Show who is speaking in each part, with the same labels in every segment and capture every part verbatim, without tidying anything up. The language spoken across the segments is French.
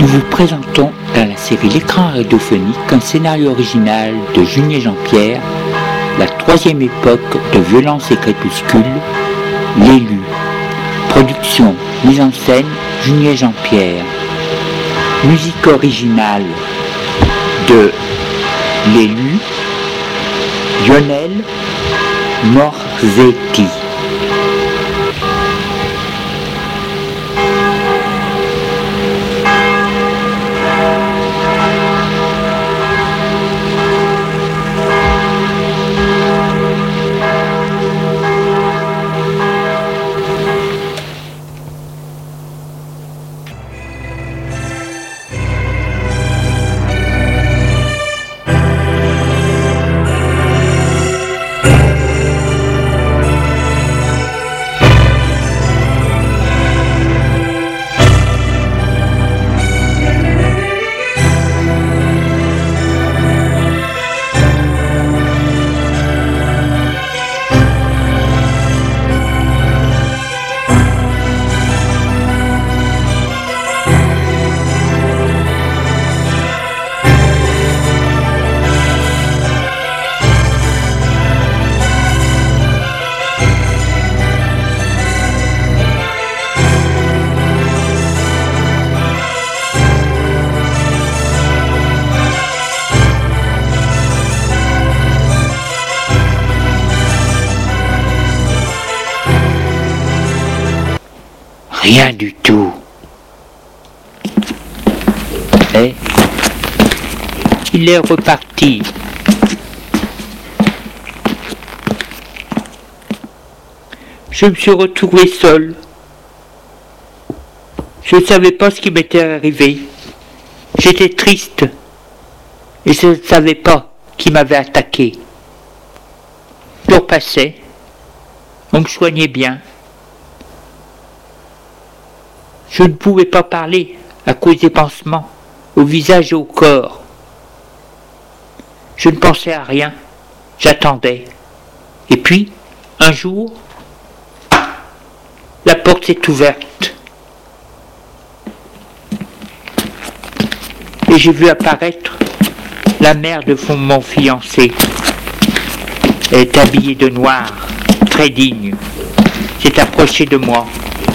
Speaker 1: Nous vous présentons dans la série L'écran radiophonique un scénario original de Junier Jean-Pierre, la troisième époque de Violence et Crépuscule, L'élu. Production, mise en scène, Junier Jean-Pierre. Musique originale de L'élu, Lionel Morzetti. Rien du tout. Et il est reparti. Je me suis retrouvé seul. Je ne savais pas ce qui m'était arrivé. J'étais triste. Et je ne savais pas qui m'avait attaqué. Le jour passait. On me soignait bien. Je ne pouvais pas parler à cause des pansements au visage et au corps. Je ne pensais à rien. J'attendais. Et puis, un jour, la porte s'est ouverte. Et j'ai vu apparaître la mère de mon fiancé. Elle est habillée de noir, très digne. S'est approchée de moi.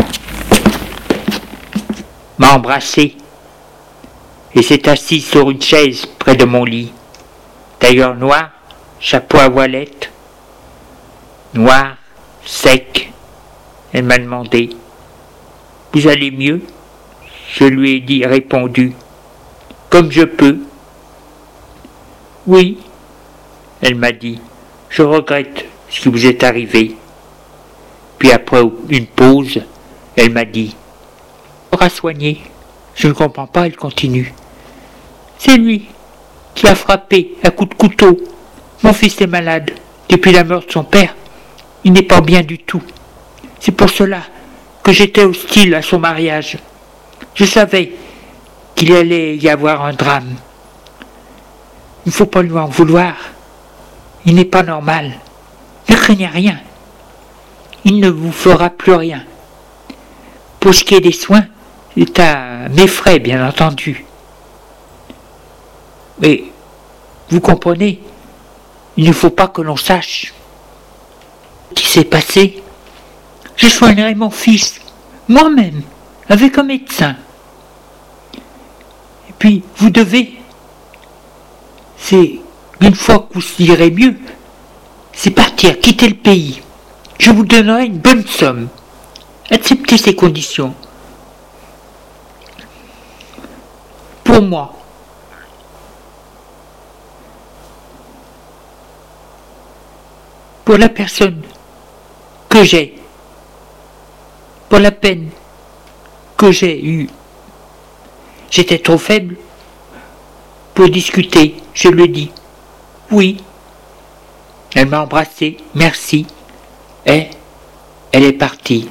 Speaker 1: M'a embrassé et s'est assise sur une chaise près de mon lit. Tailleur noir, chapeau à voilette, noir, sec. Elle m'a demandé « Vous allez mieux ?» Je lui ai dit, répondu « Comme je peux. » « Oui. » Elle m'a dit « Je regrette ce qui vous est arrivé. » Puis après une pause, elle m'a dit « à soigner. » Je ne comprends pas, elle continue. C'est lui qui a frappé à coups de couteau. Mon fils est malade. Depuis la mort de son père, il n'est pas bien du tout. C'est pour cela que j'étais hostile à son mariage. Je savais qu'il allait y avoir un drame. Il ne faut pas lui en vouloir. Il n'est pas normal. Ne craignez rien. Il ne vous fera plus rien. Pour ce qui est des soins, c'est à mes frais, bien entendu. Mais, vous comprenez, il ne faut pas que l'on sache ce qui s'est passé. Je soignerai mon fils, moi-même, avec un médecin. Et puis, vous devez, c'est une fois que vous irez mieux, c'est partir, quitter le pays. Je vous donnerai une bonne somme. Acceptez ces conditions. Pour moi. Pour la personne que j'ai. Pour la peine que j'ai eue. J'étais trop faible pour discuter. Je lui ai dit oui. Elle m'a embrassé. Merci. Et elle est partie.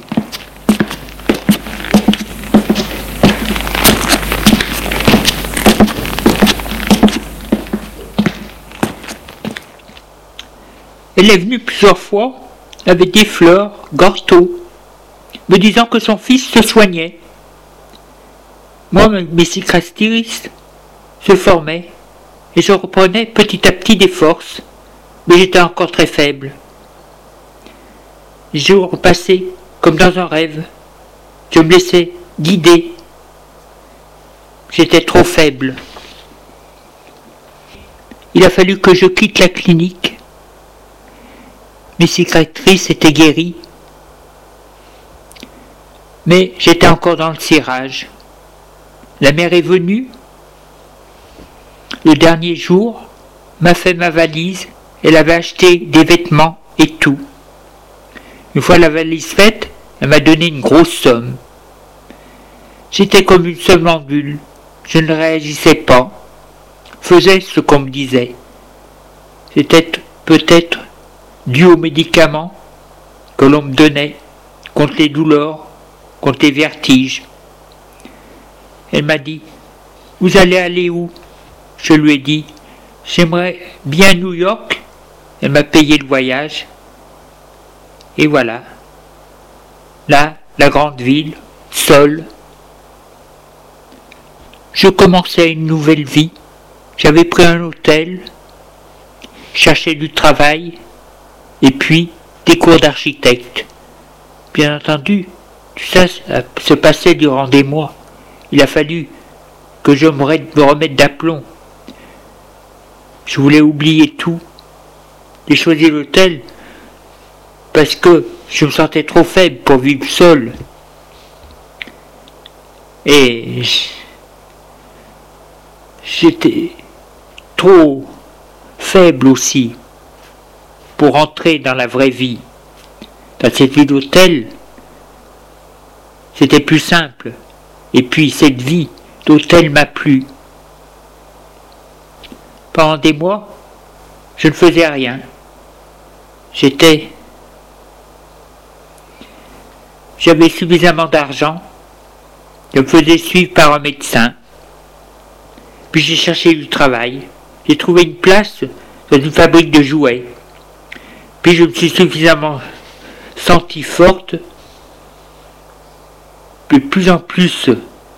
Speaker 1: Elle est venue plusieurs fois avec des fleurs, gâteaux, me disant que son fils se soignait. Moi, mes cicatrices se formaient et je reprenais petit à petit des forces, mais j'étais encore très faible. Les jours passaient comme dans un rêve. Je me laissais guider. J'étais trop faible. Il a fallu que je quitte la clinique. Mes cicatrices étaient guéries. Mais j'étais encore dans le cirage. La mère est venue. Le dernier jour, m'a fait ma valise. Elle avait acheté des vêtements et tout. Une fois la valise faite, elle m'a donné une grosse somme. J'étais comme une somnambule. Je ne réagissais pas. Faisais ce qu'on me disait. C'était peut-être dû aux médicaments que l'on me donnait contre les douleurs, contre les vertiges. Elle m'a dit « Vous allez aller où ?» Je lui ai dit « J'aimerais bien New York. » Elle m'a payé le voyage. Et voilà. Là, la grande ville, seule. Je commençais une nouvelle vie. J'avais pris un hôtel, cherchais du travail, et puis des cours d'architecte. Bien entendu, tout ça, ça se passait durant des mois. Il a fallu que je me remette d'aplomb. Je voulais oublier tout. J'ai choisi l'hôtel parce que je me sentais trop faible pour vivre seul. Et j'étais trop faible aussi pour entrer dans la vraie vie. Dans cette vie d'hôtel, c'était plus simple. Et puis cette vie d'hôtel m'a plu. Pendant des mois, je ne faisais rien. J'étais... J'avais suffisamment d'argent. Je me faisais suivre par un médecin. Puis j'ai cherché du travail. J'ai trouvé une place dans une fabrique de jouets. Puis je me suis suffisamment sentie forte, de plus en plus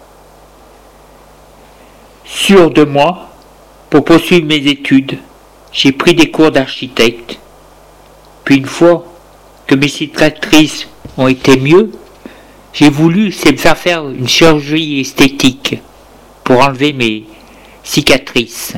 Speaker 1: sûre de moi pour poursuivre mes études. J'ai pris des cours d'architecte. Puis une fois que mes cicatrices ont été mieux, j'ai voulu c'est me faire faire une chirurgie esthétique pour enlever mes cicatrices.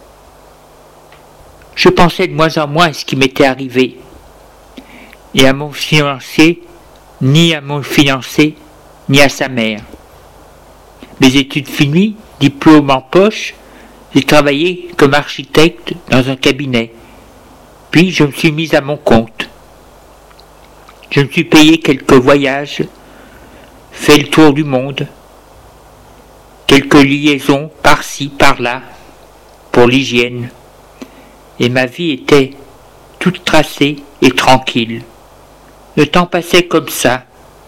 Speaker 1: Je pensais de moins en moins à ce qui m'était arrivé, et à mon fiancé, ni à mon fiancé, ni à sa mère. Mes études finies, diplôme en poche, j'ai travaillé comme architecte dans un cabinet. Puis je me suis mise à mon compte. Je me suis payé quelques voyages, fait le tour du monde, quelques liaisons par-ci, par-là, pour l'hygiène. Et ma vie était toute tracée et tranquille. Le temps passait comme ça.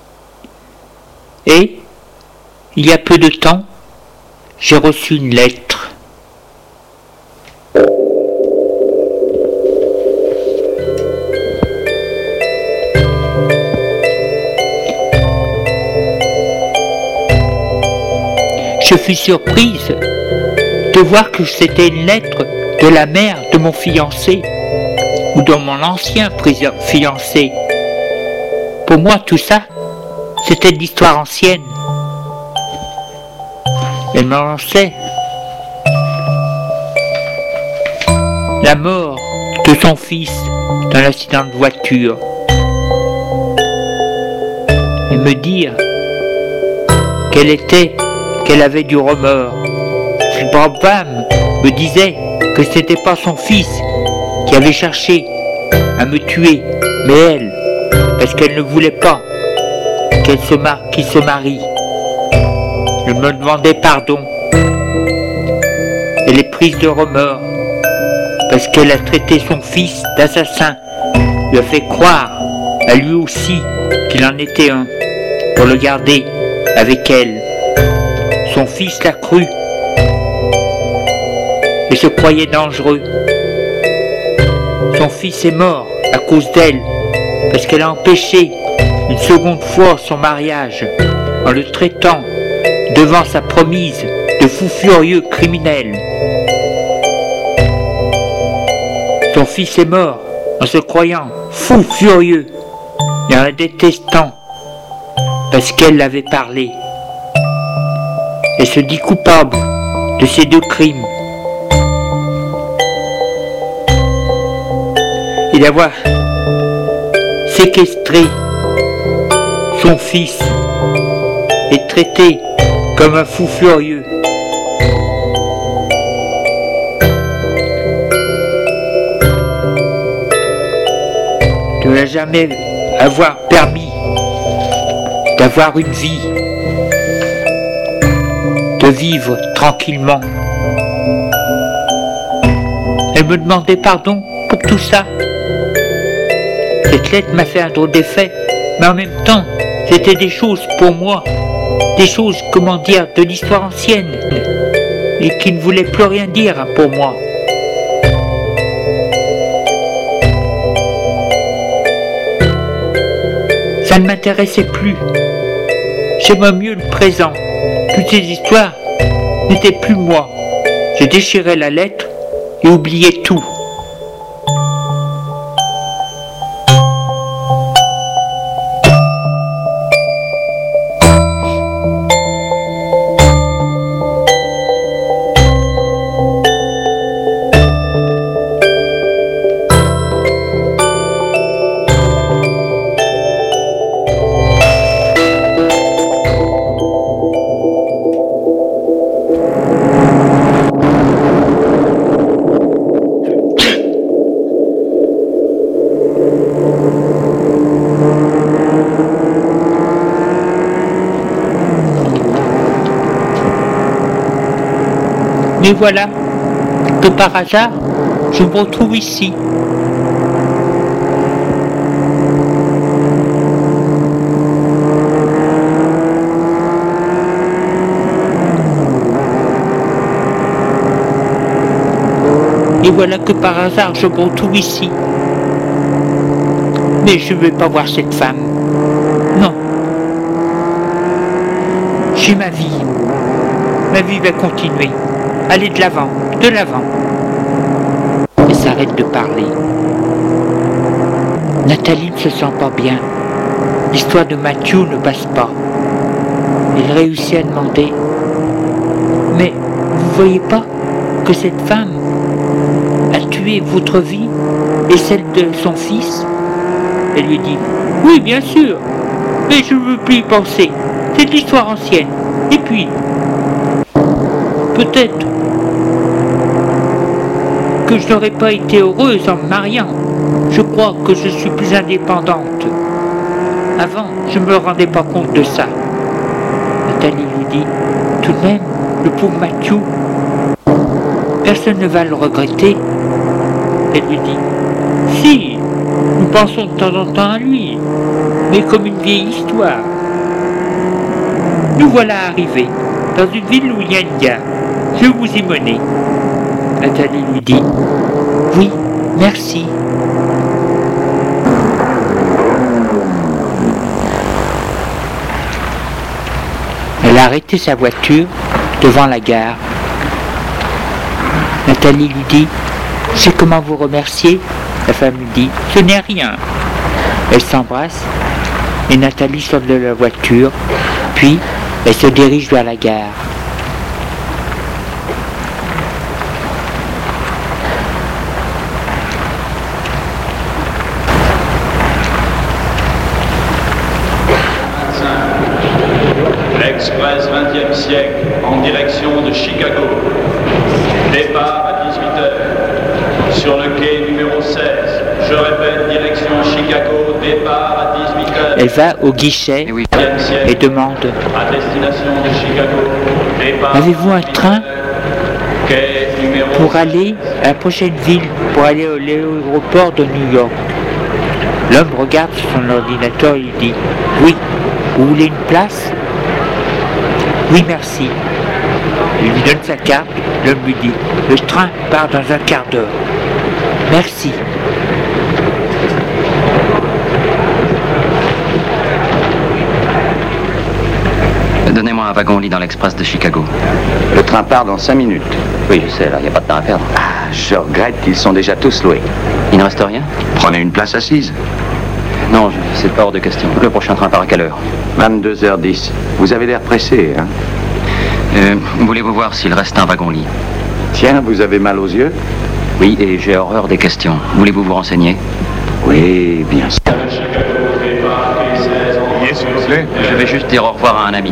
Speaker 1: Et, il y a peu de temps, j'ai reçu une lettre. Je fus surprise de voir que c'était une lettre de la mère de mon fiancé, ou de mon ancien fiancé. Pour moi, tout ça, c'était de l'histoire ancienne. Elle m'annonçait la mort de son fils dans l'accident de voiture. Et me dire qu'elle était, qu'elle avait du remords. Cette brave femme me disait que ce n'était pas son fils qui avait cherché à me tuer, mais elle, parce qu'elle ne voulait pas qu'elle se mar- qu'il se marie. Elle me demandait pardon. Elle est prise de remords parce qu'elle a traité son fils d'assassin, lui a fait croire à lui aussi qu'il en était un, pour le garder avec elle. Son fils l'a cru et se croyait dangereux. Son fils est mort à cause d'elle, parce qu'elle a empêché une seconde fois son mariage en le traitant devant sa promise de fou furieux criminel. Son fils est mort en se croyant fou furieux et en la détestant parce qu'elle l'avait parlé. Elle se dit coupable de ces deux crimes et d'avoir séquestré son fils et traité comme un fou furieux. De ne jamais avoir permis d'avoir une vie, de vivre tranquillement. Elle me demandait pardon pour tout ça. Cette lettre m'a fait un drôle d'effet, mais en même temps, c'était des choses pour moi, des choses, comment dire, de l'histoire ancienne, et qui ne voulaient plus rien dire pour moi. Ça ne m'intéressait plus. J'aimais mieux le présent. Toutes ces histoires n'étaient plus moi. Je déchirais la lettre et oubliais tout. Mais voilà, que par hasard, je me retrouve ici. Et voilà que par hasard, je me retrouve ici. Mais je ne vais pas voir cette femme. Non. J'ai ma vie. Ma vie va continuer. Allez de l'avant, de l'avant. Elle s'arrête de parler. Nathalie ne se sent pas bien. L'histoire de Mathieu ne passe pas. Elle réussit à demander. Mais vous voyez pas que cette femme a tué votre vie et celle de son fils? Elle lui dit. Oui, bien sûr. Mais je ne veux plus y penser. C'est l'histoire ancienne. Et puis, peut-être que je n'aurais pas été heureuse en me mariant. Je crois que je suis plus indépendante. Avant, je ne me rendais pas compte de ça. Nathalie lui dit, tout de même, le pauvre Mathieu, personne ne va le regretter. Elle lui dit, si, nous pensons de temps en temps à lui, mais comme une vieille histoire. Nous voilà arrivés dans une ville où il y a une gare. Je vous y mener. Nathalie lui dit, oui, merci. Elle a arrêté sa voiture devant la gare. Nathalie lui dit, je sais comment vous remercier. La femme lui dit, ce n'est rien. Elle s'embrasse et Nathalie sort de la voiture, puis elle se dirige vers la gare.
Speaker 2: L'Express vingtième siècle en direction de Chicago. Départ à dix-huit heures. Sur le quai numéro seize. Je répète, direction Chicago, départ à dix-huit heures.
Speaker 1: Elle va au guichet et demande
Speaker 2: à destination de Chicago. Départ.
Speaker 1: Avez-vous un train pour aller à la prochaine ville, pour aller à l'aéroport de New York? L'homme regarde sur son ordinateur et lui dit oui. Vous voulez une place? Oui, merci. Il lui donne sa carte. L'homme lui dit le train part dans un quart d'heure. Merci.
Speaker 3: Donnez-moi rejoins un wagon-lit dans l'Express de Chicago.
Speaker 4: Le train part dans cinq minutes.
Speaker 3: Oui, je sais, là, il n'y a pas de temps à perdre.
Speaker 4: Ah, je regrette qu'ils sont déjà tous loués.
Speaker 3: Il ne reste rien?
Speaker 4: Prenez une place assise.
Speaker 3: Non, je- c'est pas hors de question. Le prochain train part à quelle heure?
Speaker 4: vingt-deux heures dix. Vous avez l'air pressé, hein?
Speaker 3: euh, Voulez-vous voir s'il reste un wagon-lit?
Speaker 4: Tiens, vous avez mal aux yeux?
Speaker 3: Oui, et j'ai horreur des questions. Voulez-vous vous renseigner?
Speaker 4: Oui, bien sûr.
Speaker 5: Billet, s'il vous plaît.
Speaker 3: Je vais juste dire au revoir à un ami.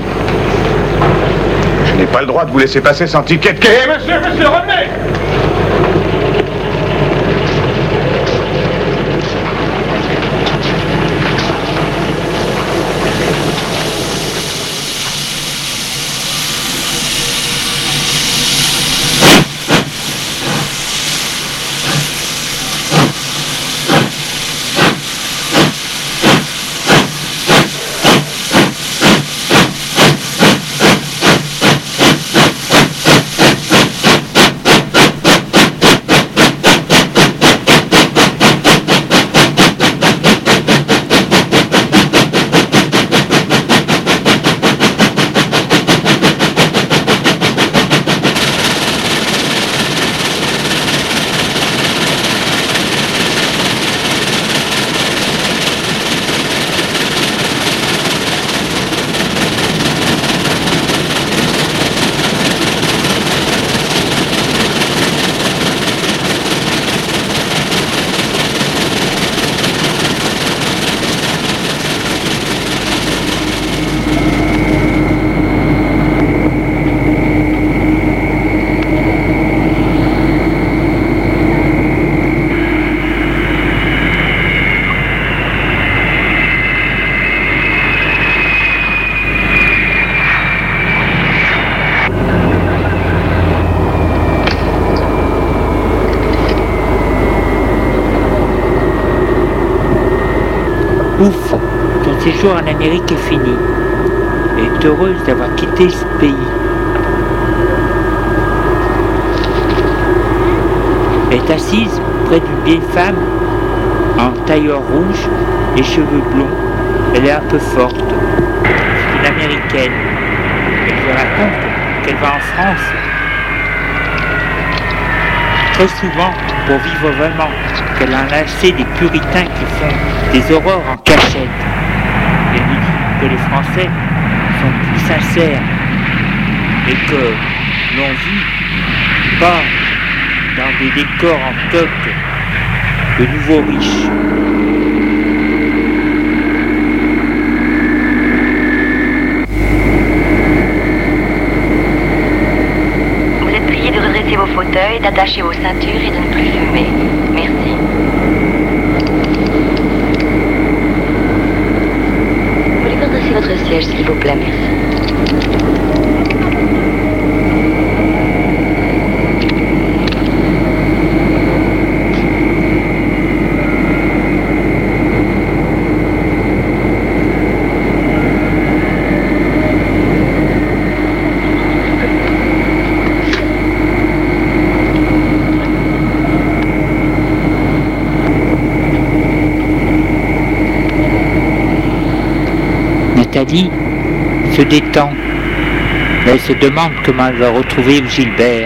Speaker 5: Je n'ai pas le droit de vous laisser passer sans ticket de quai. Eh, monsieur, monsieur, revenez!
Speaker 1: Ouf, ton séjour en Amérique est fini. Elle est heureuse d'avoir quitté ce pays. Elle est assise près d'une vieille femme en tailleur rouge, les cheveux blonds. Elle est un peu forte. C'est une Américaine. Elle lui raconte qu'elle va en France très souvent pour vivre vraiment, qu'elle a lassé des puritains qui font des horreurs en cachette. Elle lui dit que les Français sont plus sincères et que l'on vit pas dans des décors en toc de nouveaux riches.
Speaker 6: Vous êtes prié de redresser vos fauteuils, d'attacher vos ceintures et de ne plus fumer. Merci. Voulez-vous redresser votre siège, s'il vous plaît, merci.
Speaker 1: Nathalie se détend, mais elle se demande comment elle va retrouver Gilbert.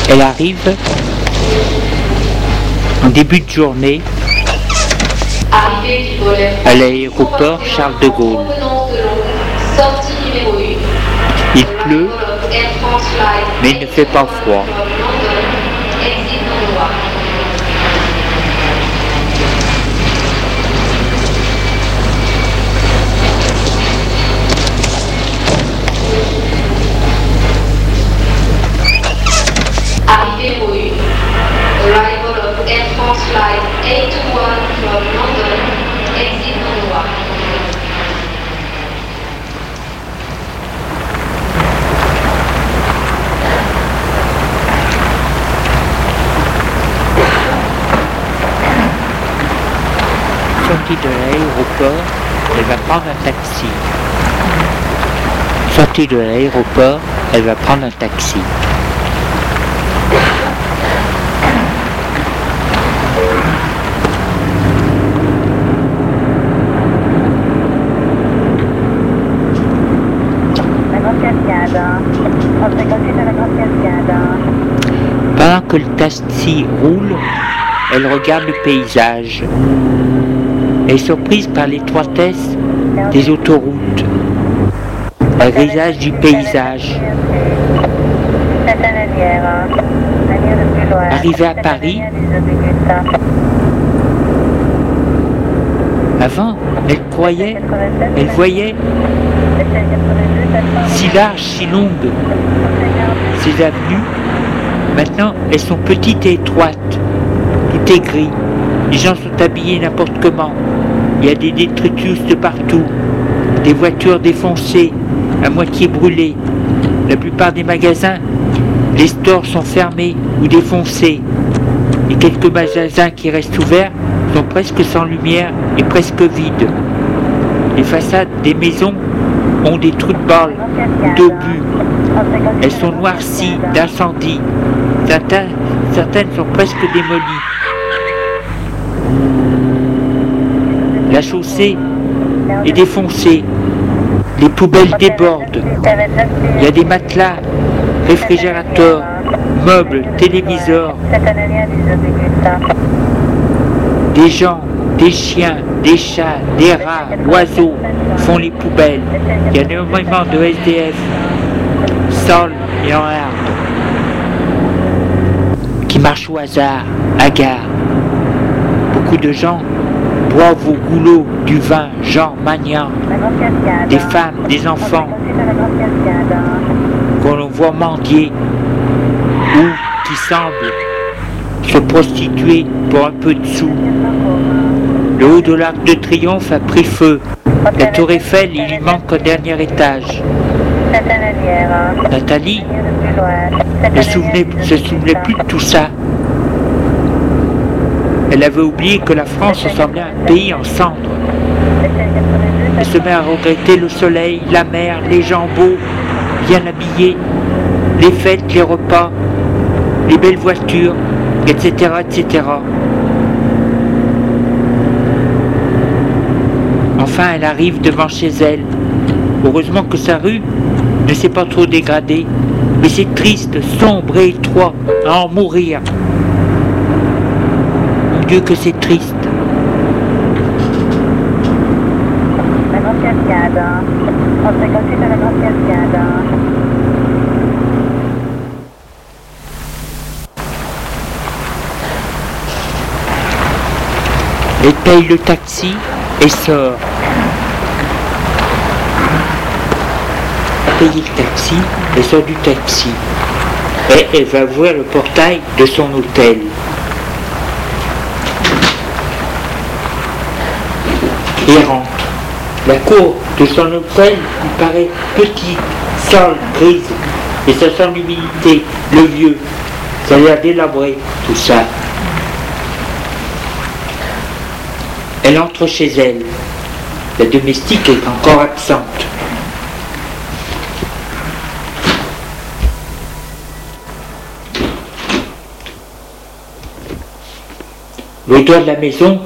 Speaker 1: Elle arrive en début de journée à l'aéroport Charles de Gaulle. Il pleut, mais il ne fait pas froid.
Speaker 7: Arrivée au U. Arrival of Air France Flight eight two one from London, exit Noir.
Speaker 1: Sortie de l'aéroport, elle va prendre un taxi. Sortie de l'aéroport, elle va prendre un taxi. Pendant que le taxi roule, elle regarde le paysage. Elle est surprise par l'étroitesse des autoroutes, le grisage du paysage. Arrivée à Paris, avant, elle croyait, elle voyait si larges, si longues ces avenues. Maintenant, elles sont petites et étroites. Tout est gris. Les gens sont habillés n'importe comment. Il y a des détritus de partout. Des voitures défoncées, à moitié brûlées. La plupart des magasins, les stores sont fermés ou défoncés. Les quelques magasins qui restent ouverts sont presque sans lumière et presque vides. Les façades des maisons ont des trous de balles ou d'obus. Elles sont noircies d'incendies. Certaines, certaines sont presque démolies. La chaussée est défoncée. Les poubelles débordent. Il y a des matelas, réfrigérateurs, meubles, téléviseurs. Des gens, des chiens, des chats, des rats, oiseaux font les poubelles. Il y a énormément de S D F, sol et en herbe, qui marchent au hasard, hagards. Beaucoup de gens boivent au goulot du vin, genre Magnan, des femmes, des enfants, qu'on l'on voit mendier, ou qui semblent se prostituer pour un peu de sous. Le haut de l'Arc de Triomphe a pris feu. La tour Eiffel, il lui manque un dernier étage. Nathalie ne se souvenait, se souvenait plus de tout ça. Elle avait oublié que la France ressemblait à un pays en cendres. Elle se met à regretter le soleil, la mer, les gens beaux, bien habillés, les fêtes, les repas, les belles voitures, et cetera, et cetera. Enfin, elle arrive devant chez elle. Heureusement que sa rue ne s'est pas trop dégradée, mais c'est triste, sombre et étroit, à en mourir. Mon Dieu que c'est triste.
Speaker 8: La Grande Cascade, entrée gratuite à la Grande Cascade.
Speaker 1: Elle paye le taxi et sort. Elle paye le taxi, elle sort du taxi. Et elle va ouvrir le portail de son hôtel. Et rentre. La cour de son hôtel lui paraît petite, sale, grise, et ça sent l'humidité, le vieux. Ça a l'air délabré, tout ça. Elle entre chez elle. La domestique est encore absente. L'odeur de la maison,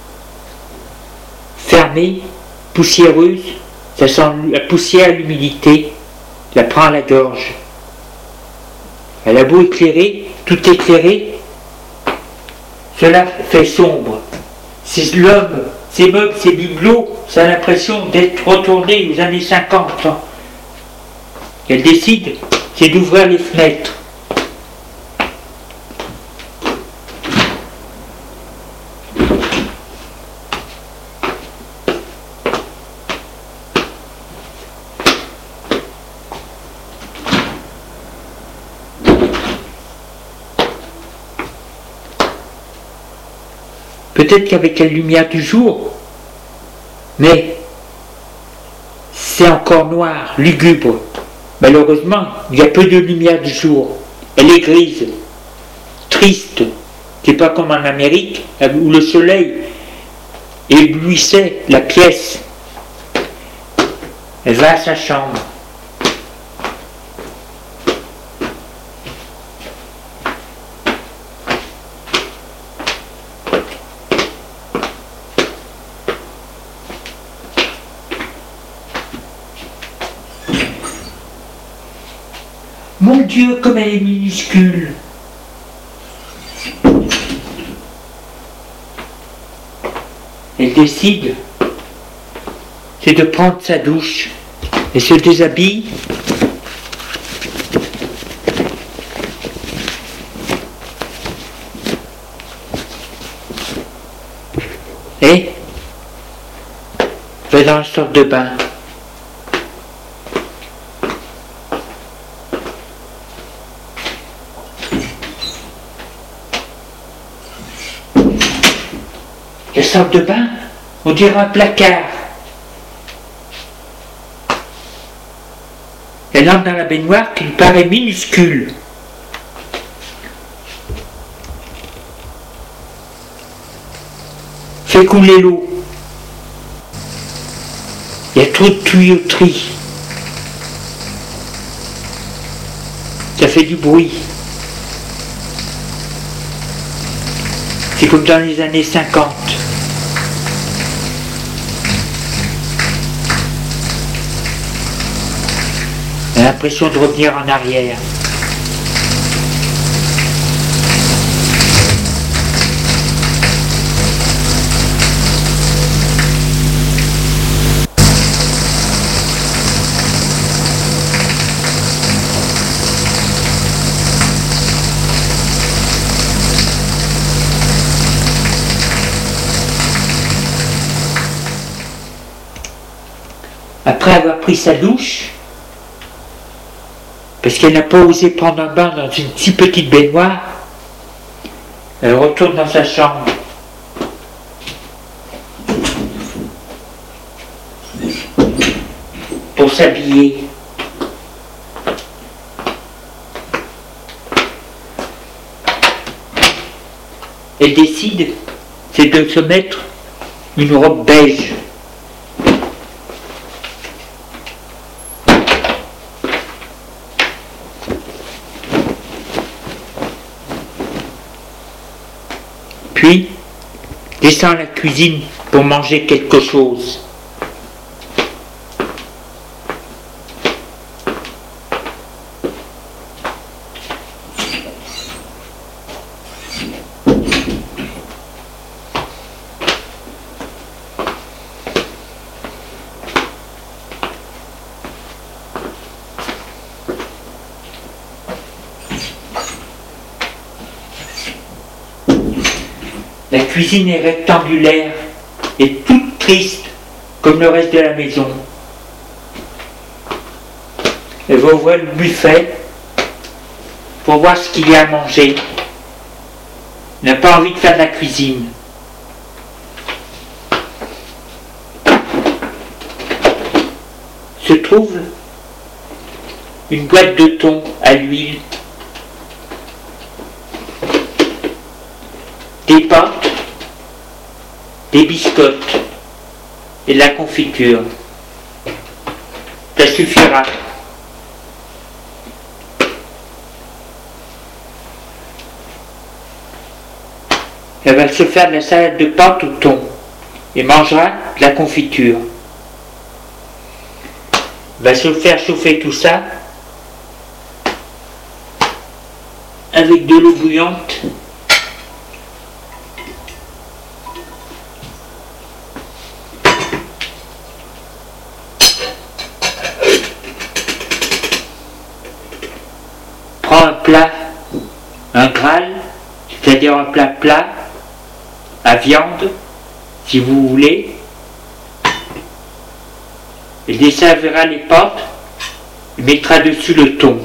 Speaker 1: fermée, poussiéreuse, ça sent la poussière, l'humidité, la prend à la gorge. Elle a beau éclairer, tout éclairé, cela fait sombre. C'est l'homme, ces meubles, ces bibelots, ça a l'impression d'être retourné aux années cinquante. Elle décide, c'est d'ouvrir les fenêtres. Peut-être qu'avec la lumière du jour, mais c'est encore noir, lugubre. Malheureusement, il y a peu de lumière du jour. Elle est grise, triste. C'est pas comme en Amérique où le soleil éblouissait la pièce. Elle va à sa chambre. Mon Dieu, comme elle est minuscule! Elle décide, c'est de prendre sa douche. Elle se déshabille. Et va dans la sorte de bain. La sorte de bain, on dirait un placard. Elle entre dans la baignoire qui lui paraît minuscule. Fait couler l'eau. Il y a trop de tuyauterie. Ça fait du bruit. C'est comme dans les années cinquante. Elle a l'impression de revenir en arrière. Après avoir pris sa douche, parce qu'elle n'a pas osé prendre un bain dans une si petite baignoire, elle retourne dans sa chambre. Pour s'habiller. Elle décide, c'est de se mettre une robe beige. Puis, descend à la cuisine pour manger quelque chose. La cuisine est rectangulaire et toute triste comme le reste de la maison. Elle va ouvrir le buffet pour voir ce qu'il y a à manger. Elle n'a pas envie de faire de la cuisine. Se trouve une boîte de thon à l'huile, des pâtes, des biscottes et de la confiture. Ça suffira. Elle va se faire de la salade de pâtes au thon et mangera de la confiture. Elle va se faire chauffer tout ça avec de l'eau bouillante. Prends un plat, un Graal, c'est-à-dire un plat plat, à viande, si vous voulez. Il desservira les pâtes, il mettra dessus le thon.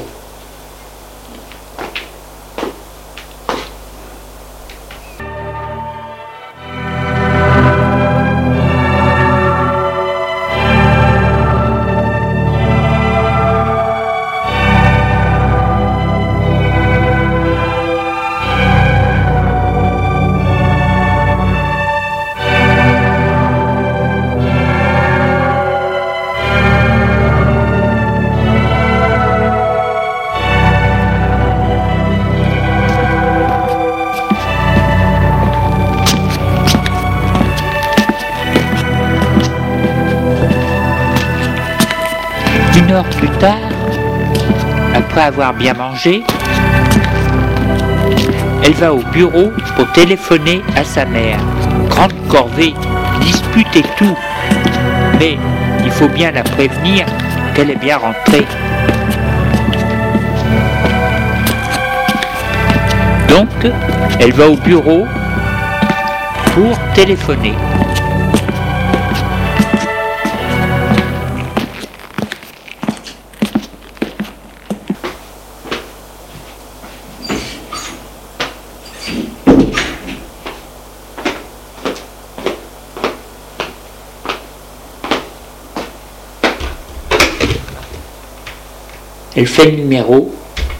Speaker 1: Une heure plus tard, après avoir bien mangé, elle va au bureau pour téléphoner à sa mère. Grande corvée, dispute et tout, mais il faut bien la prévenir qu'elle est bien rentrée. Donc, elle va au bureau pour téléphoner. Elle fait le numéro.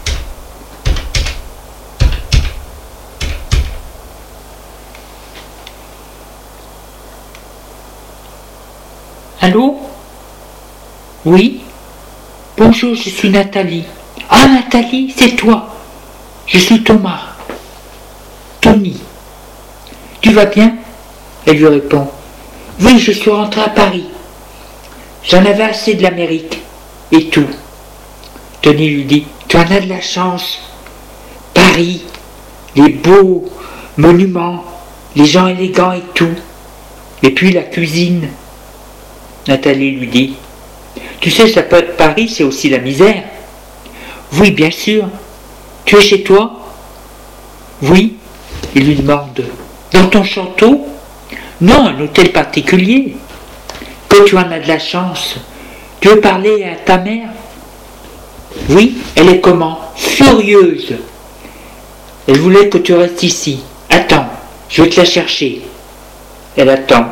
Speaker 1: Allô? Oui? Bonjour, je suis Nathalie. Ah, Nathalie, c'est toi. Je suis Thomas. Tony. Tu vas bien? Elle lui répond. Oui, je suis rentré à Paris. J'en avais assez de l'Amérique. Et tout. Tony lui dit, tu en as de la chance. Paris, les beaux monuments, les gens élégants et tout. Et puis la cuisine. Nathalie lui dit, tu sais, ça peut être Paris, c'est aussi la misère. Oui, bien sûr. Tu es chez toi? Oui. Il lui demande, dans ton château? Non, un hôtel particulier. Que tu en as de la chance. Tu veux parler à ta mère? Oui, elle est comment? Furieuse. Elle voulait que tu restes ici. Attends, je vais te la chercher. Elle attend.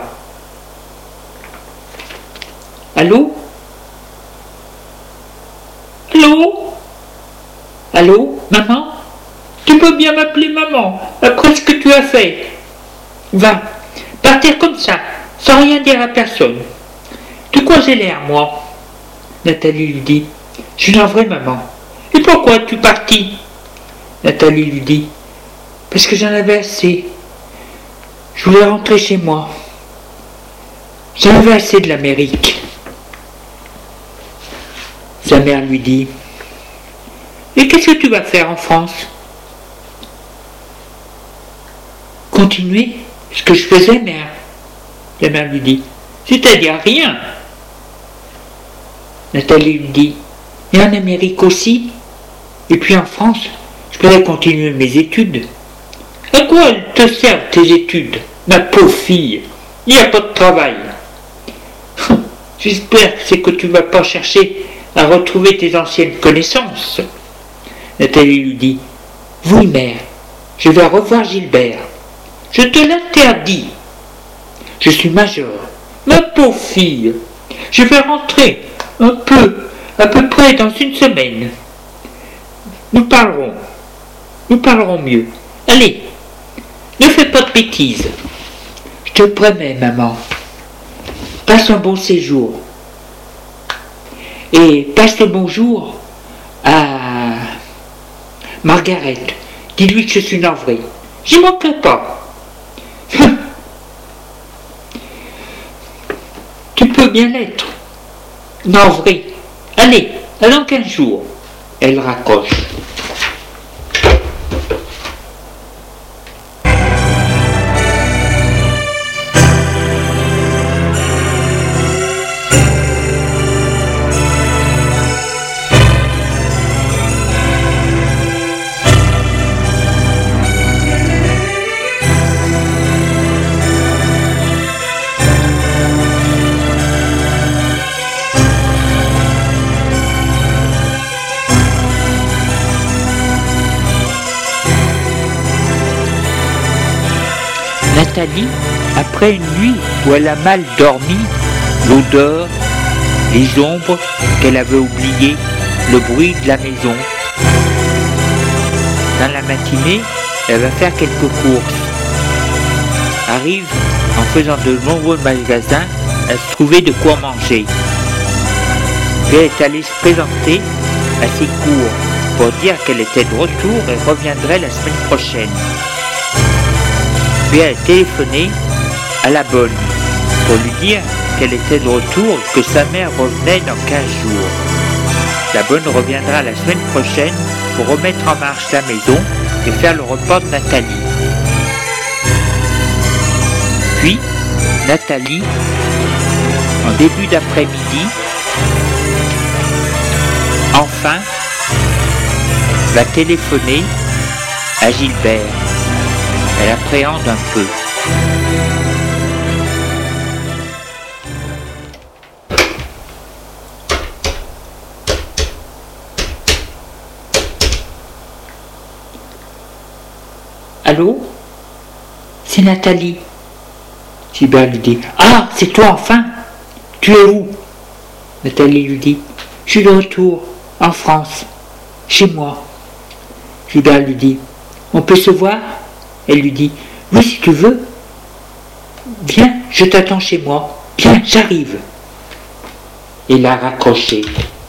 Speaker 1: Allô? Allô? Allô, maman? Tu peux bien m'appeler maman, après ce que tu as fait. Va, partir comme ça, sans rien dire à personne. De quoi j'ai l'air, moi? Nathalie lui dit. Je suis navrée, maman. Et pourquoi es-tu partie? Nathalie lui dit. Parce que j'en avais assez. Je voulais rentrer chez moi. J'en avais assez de l'Amérique. Sa mère lui dit. Et qu'est-ce que tu vas faire en France? Continuer ce que je faisais, mère. La mère lui dit. C'est-à-dire rien. Nathalie lui dit. Et en Amérique aussi. Et puis en France, je pourrais continuer mes études. À quoi elles te servent tes études, ma pauvre fille? Il n'y a pas de travail. J'espère que c'est que tu ne vas pas chercher à retrouver tes anciennes connaissances. Nathalie lui dit. Oui, mère, je vais revoir Gilbert. Je te l'interdis. Je suis major. Ma pauvre fille, je vais rentrer un peu, à peu près dans une semaine. Nous parlerons. Nous parlerons mieux. Allez, ne fais pas de bêtises. Je te promets, maman. Passe un bon séjour. Et passe le bonjour à Margaret. Dis-lui que je suis navré. J'y manquerai pas. Tu peux bien l'être. Navré. Allez, à dans quinze jours. Elle raccroche. Nathalie, après une nuit où elle a mal dormi, l'odeur, les ombres qu'elle avait oubliées, le bruit de la maison. Dans la matinée, elle va faire quelques courses. Arrive, en faisant de nombreux magasins, à se trouver de quoi manger. Puis elle est allée se présenter à ses cours pour dire qu'elle était de retour et reviendrait la semaine prochaine. Puis elle a téléphoné à la bonne pour lui dire qu'elle était de retour et que sa mère revenait dans quinze jours. La bonne reviendra la semaine prochaine pour remettre en marche la maison et faire le repas de Nathalie. Puis, Nathalie, en début d'après-midi, enfin, va téléphoner à Gilbert. Elle appréhende un peu. Allô? C'est Nathalie. Gilbert lui dit. Ah, c'est toi enfin? Tu es où? Nathalie lui dit. Je suis de retour, en France, chez moi. Gilbert lui dit. On peut se voir? Elle lui dit. Oui, si tu veux. Viens, je t'attends chez moi. Viens, j'arrive. Il a raccroché.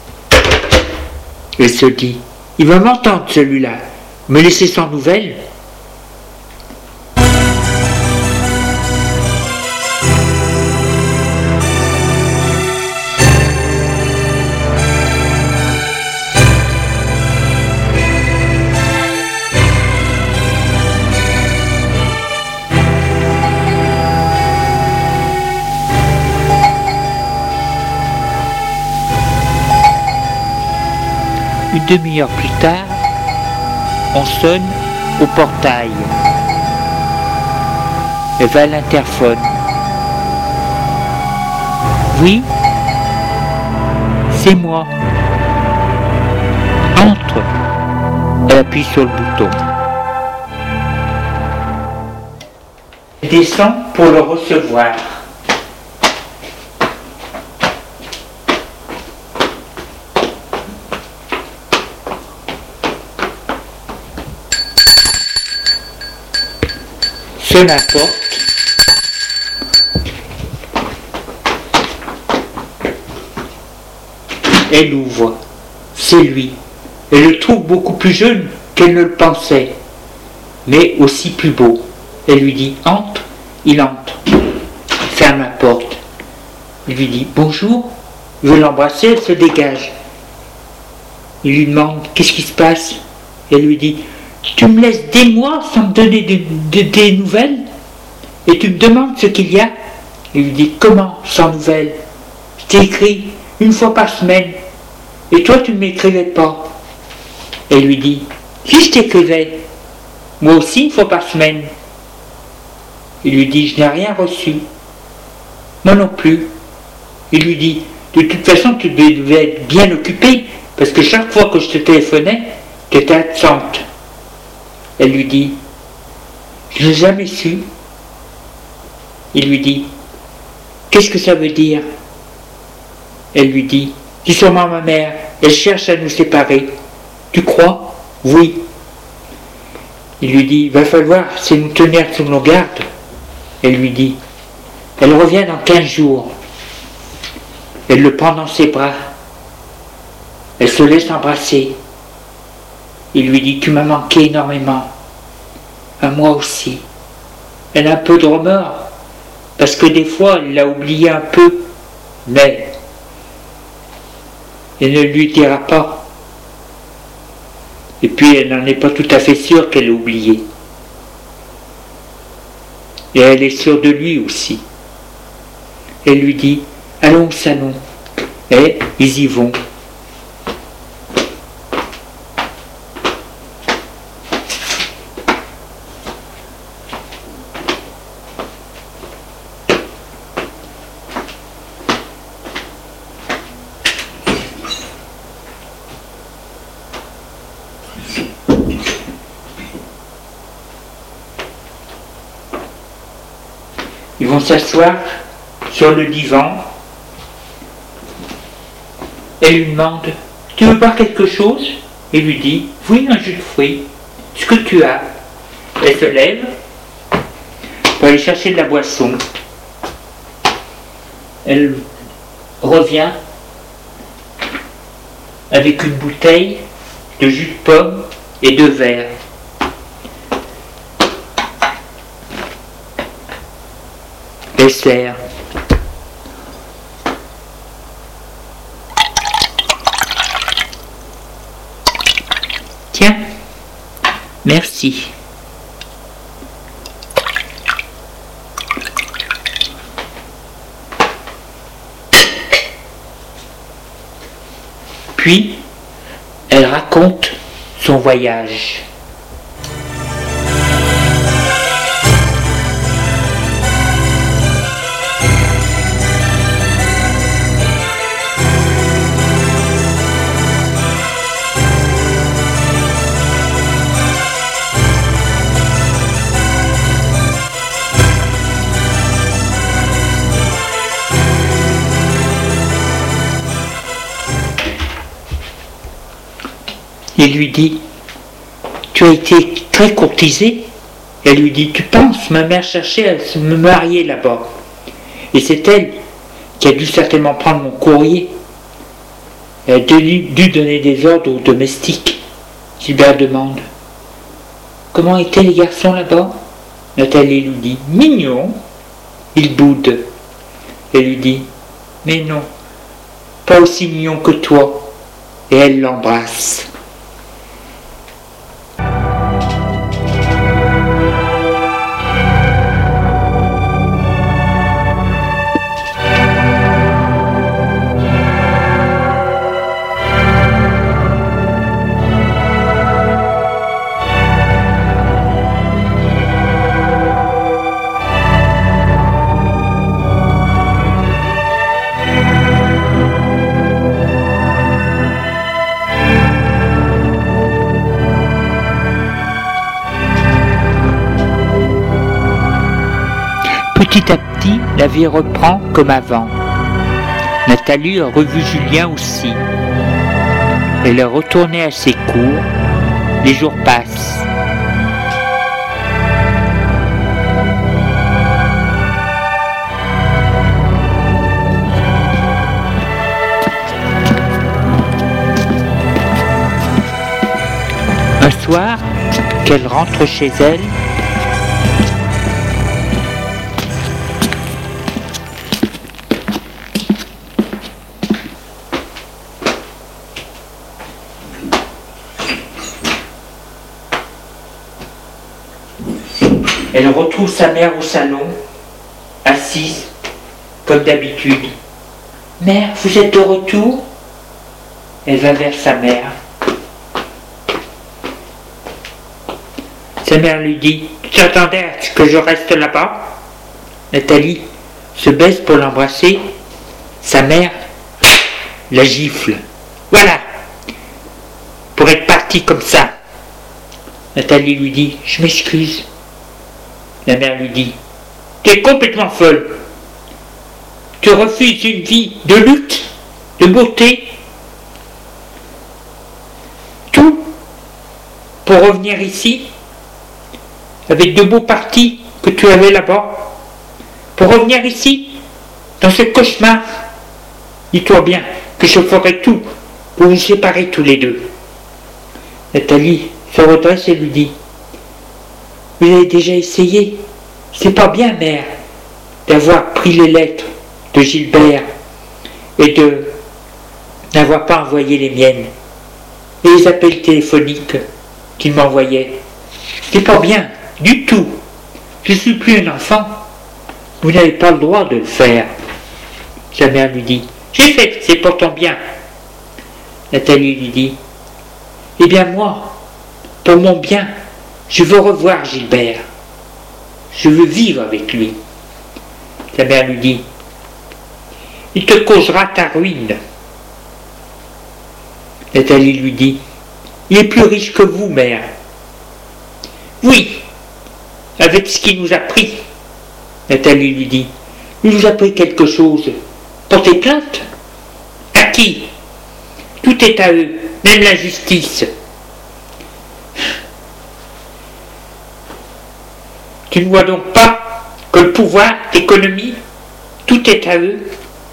Speaker 1: Elle se dit. Il va m'entendre celui-là. Me laisser sans nouvelles? Une demi-heure plus tard, on sonne au portail. Elle va à l'interphone. Oui, c'est moi. Entre. Elle appuie sur le bouton. Elle descend pour le recevoir. Sonne la porte. Elle ouvre. C'est lui. Elle le trouve beaucoup plus jeune qu'elle ne le pensait, mais aussi plus beau. Elle lui dit « Entre ». Il entre. Ferme la porte. Il lui dit « Bonjour ». Il veut l'embrasser, elle se dégage. Il lui demande « Qu'est-ce qui se passe ?» Elle lui dit « Tu me laisses des mois sans me donner des, des, des nouvelles et tu me demandes ce qu'il y a ?» Il lui dit « Comment sans nouvelles? Je t'ai écrit une fois par semaine et toi tu ne m'écrivais pas. » Elle lui dit « Si je t'écrivais, moi aussi une fois par semaine. » Il lui dit « Je n'ai rien reçu. » Moi non plus. Il lui dit « De toute façon tu devais être bien occupé parce que chaque fois que je te téléphonais, tu étais absente. » Elle lui dit « Je n'ai jamais su. » Il lui dit « Qu'est-ce que ça veut dire ?» Elle lui dit « C'est sûrement ma mère, elle cherche à nous séparer. Tu crois? Oui. » Il lui dit « Il va falloir, c'est nous tenir sous nos gardes. » Elle lui dit « Elle revient dans quinze jours. » Elle le prend dans ses bras. Elle se laisse embrasser. Il lui dit « Tu m'as manqué énormément. À moi aussi. » Elle a un peu de remords, parce que des fois elle l'a oublié un peu, mais elle ne lui dira pas. Et puis elle n'en est pas tout à fait sûre qu'elle l'a oublié. Et elle est sûre de lui aussi. Elle lui dit « Allons au salon. » Et ils y vont. vont s'asseoir sur le divan. Elle lui demande « Tu veux boire quelque chose ?» Il lui dit « Oui, un jus de fruits. Ce que tu as. » Elle se lève pour aller chercher de la boisson. Elle revient avec une bouteille de jus de pomme et deux verres. Elle sert. Tiens, merci. Puis, elle raconte son voyage. Il lui dit « Tu as été très courtisée ?» Elle lui dit « Tu penses, ma mère cherchait à me marier là-bas. Et c'est elle qui a dû certainement prendre mon courrier. Elle a dû, dû donner des ordres aux domestiques. » Gilbert demande « Comment étaient les garçons là-bas ?» Nathalie lui dit « Mignon. » Il boude. Elle lui dit « Mais non, pas aussi mignon que toi. » Et elle l'embrasse. Petit à petit, la vie reprend comme avant. Nathalie a revu Julien aussi. Elle est retournée à ses cours. Les jours passent. Un soir, qu'elle rentre chez elle, elle retrouve sa mère au salon, assise, comme d'habitude. « Mère, vous êtes de retour ?» Elle va vers sa mère. Sa mère lui dit « Tu t'attendais à ce que je reste là-bas ?» Nathalie se baisse pour l'embrasser. Sa mère la gifle. « Voilà, pour être partie comme ça. » Nathalie lui dit « Je m'excuse. » La mère lui dit « Tu es complètement folle. Tu refuses une vie de luxe, de beauté, tout pour revenir ici avec de beaux partis que tu avais là-bas, pour revenir ici dans ce cauchemar. Dis-toi bien que je ferai tout pour vous séparer tous les deux. » Nathalie se redresse et lui dit « Vous avez déjà essayé? C'est pas bien, mère, d'avoir pris les lettres de Gilbert et de n'avoir pas envoyé les miennes et les appels téléphoniques qu'il m'envoyait. C'est pas bien, du tout. Je suis plus un enfant. Vous n'avez pas le droit de le faire. » Sa mère lui dit « J'ai fait, c'est pourtant bien. » Nathalie lui dit « Eh bien moi, pour mon bien, je veux revoir Gilbert. Je veux vivre avec lui. » Sa mère lui dit « Il te causera ta ruine. » Nathalie lui dit « Il est plus riche que vous, mère. » « Oui, avec ce qu'il nous a pris. Nathalie lui dit. Il vous a pris quelque chose. Portez plainte? À qui? Tout est à eux, même la justice. Tu ne vois donc pas que le pouvoir, l'économie, tout est à eux?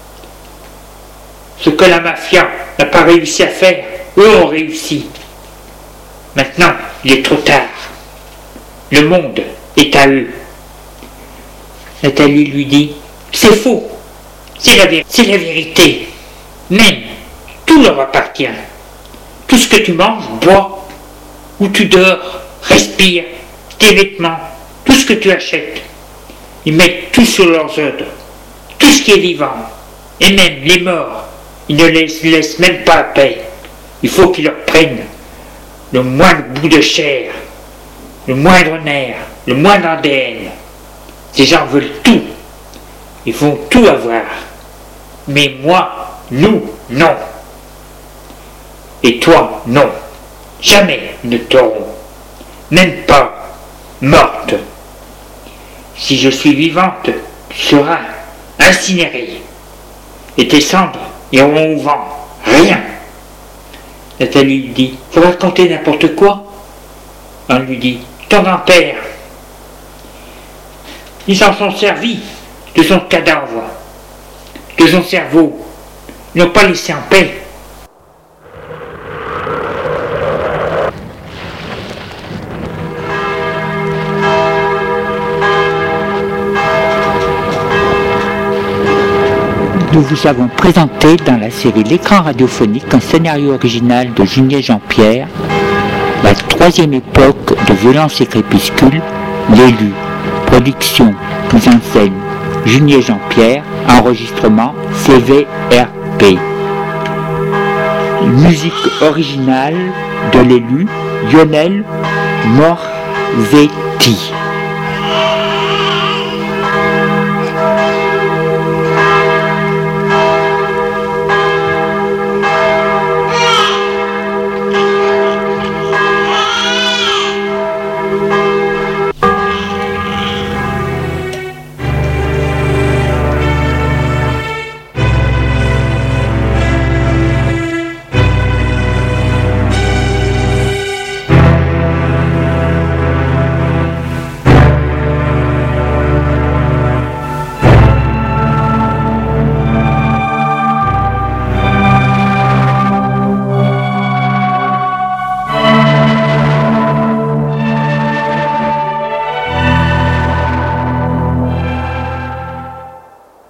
Speaker 1: Ce que la mafia n'a pas réussi à faire, eux ont réussi. Maintenant, il est trop tard. Le monde est à eux. Nathalie lui dit, c'est faux, c'est la, vé- c'est la vérité. Même, tout leur appartient. Tout ce que tu manges, bois, où tu dors, respires, tes vêtements, tout ce que tu achètes. Ils mettent tout sur leurs ordres, tout ce qui est vivant, et même les morts, ils ne les laissent même pas à paix. Il faut qu'ils leur prennent le moindre bout de chair, le moindre nerf, le moindre A D N. Ces gens veulent tout. Ils vont tout avoir. Mais moi, nous, non. Et toi, non. Jamais ils ne t'auront. Même pas morte. Si je suis vivante, tu seras incinérée. Et tes cendres iront au vent. Rien. Nathalie lui dit, vous racontez n'importe quoi. On lui dit, ton grand-père. Ils s'en sont servis de son cadavre, de son cerveau. Ils n'ont pas laissé en paix. Nous vous avons présenté dans la série L'écran radiophonique un scénario original de Junier Jean-Pierre, la troisième époque de Violence et Crépuscule, l'élu. Production, mise en scène, Junier Jean-Pierre, enregistrement C V R P. Musique originale de l'élu, Lionel Morzetti.